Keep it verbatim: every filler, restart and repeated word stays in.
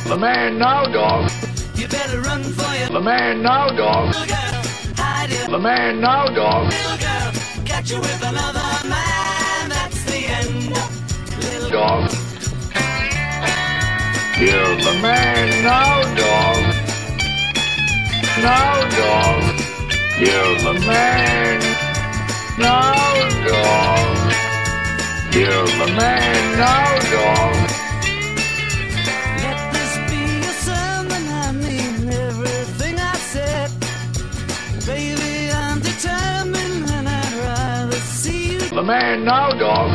The man now, dog. You better run for your The man now, dog. little girl. Hide it, The man now, dog. little girl. Catch you with another man. That's the end. Little Dog. Kill the man now, dog. Now, dog. Kill the man. Now, dog. Kill the man now, dog. Let this be a sermon. I mean everything I said. Baby, I'm determined, and I'd rather see you The man now, dog.